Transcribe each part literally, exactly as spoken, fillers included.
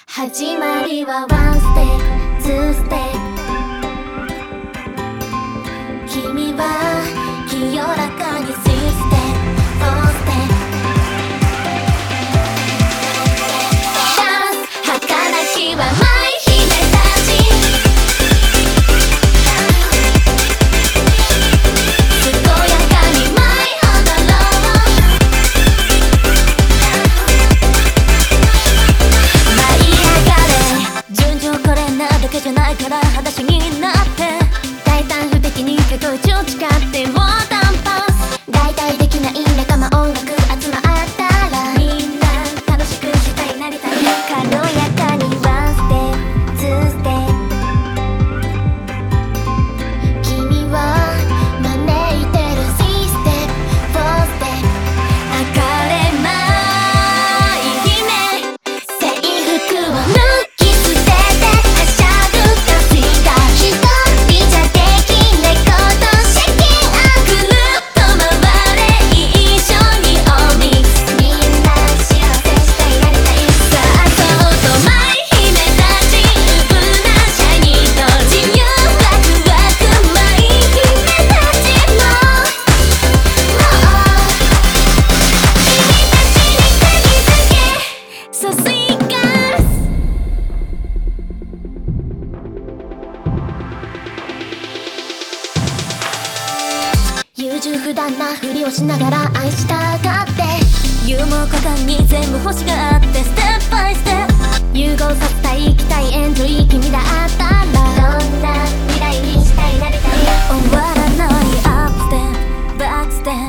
始まりはワンステップツーステップ、君は清らかにスリーステップフォーステップ、ダンス儚きは舞い姫たち、健やかに舞い踊ろう、舞い上がれ、順調これなだけじゃないから裸足になって、大胆不敵に過去一を誓ってもうダンパス、大体できない仲間音楽集まったらみんな楽しくしたいなりたい、軽やかにワンステップツーステップ、君は招いてるスリーステップフォーステップ、明かれまい姫、制服を脱ぎ捨ててはしゃぐたちが一人じゃできないことシェイキンアぐるっと回れ一緒にオーミックス、みんな幸せしたいなりたい、さあそうと舞い姫たち、ウブなシャイニーと自由ワクワク舞い姫たちももう君たちに限りだけ So sweet girls、優柔不断なふりをしながら愛したがって、ユーモア果敢に全部欲しがってステップバイステップ、融合させたい期待エンジョイ君だったらどんな未来にしたいなりたい、終わらないアップステップバックステ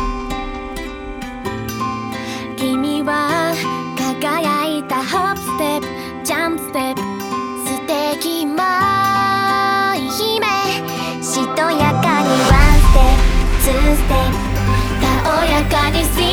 ップ、君は輝いたホップステップジャンプステップ、素敵舞い姫、しとやかにワンステップツーステップ、たおやかにスリー